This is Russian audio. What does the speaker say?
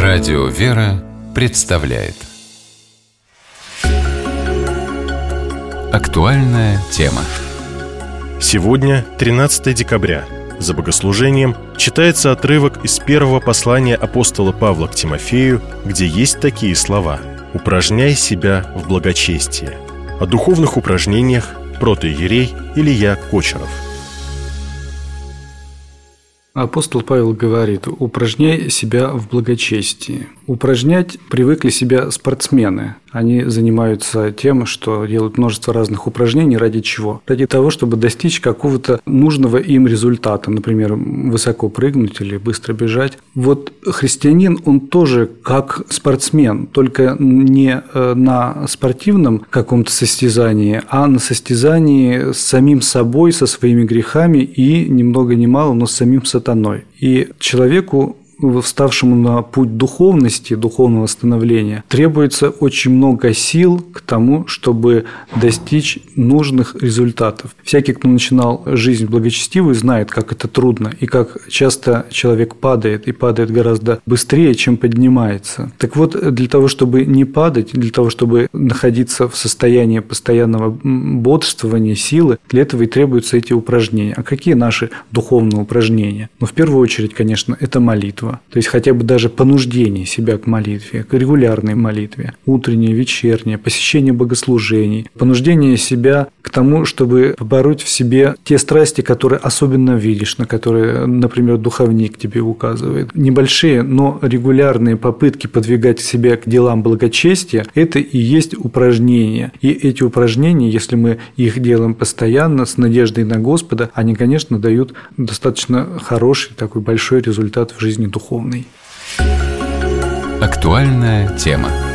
Радио «Вера» представляет актуальная тема. Сегодня, 13 декабря, за богослужением читается отрывок из первого послания апостола Павла к Тимофею, где есть такие слова: «Упражняй себя в благочестии». О духовных упражнениях протоиерей Илья Кочеров. Апостол Павел говорит: упражняй себя в благочестии. Упражнять привыкли себя спортсмены. Они занимаются тем, что делают множество разных упражнений. Ради чего? Ради того, чтобы достичь какого-то нужного им результата. Например, высоко прыгнуть или быстро бежать. Вот христианин, он тоже как спортсмен, только не на спортивном каком-то состязании, а на состязании с самим собой, со своими грехами и, ни много ни мало, но с самим сатаной. И человеку, вставшему на путь духовности, духовного становления, требуется очень много сил к тому, чтобы достичь нужных результатов. Всякий, кто начинал жизнь благочестивую, знает, как это трудно и как часто человек падает, и падает гораздо быстрее, чем поднимается. Так вот, для того, чтобы не падать, для того, чтобы находиться в состоянии постоянного бодрствования, силы, для этого и требуются эти упражнения. А какие наши духовные упражнения? Ну, в первую очередь, конечно, это молитва. То есть хотя бы даже понуждение себя к молитве, к регулярной молитве, утреннее, вечернее, посещение богослужений, понуждение себя к тому, чтобы побороть в себе те страсти, которые особенно видишь, на которые, например, духовник тебе указывает. Небольшие, но регулярные попытки подвигать себя к делам благочестия – это и есть упражнения. И эти упражнения, если мы их делаем постоянно, с надеждой на Господа, они, конечно, дают достаточно хороший, такой большой результат в жизни духовной. Актуальная тема.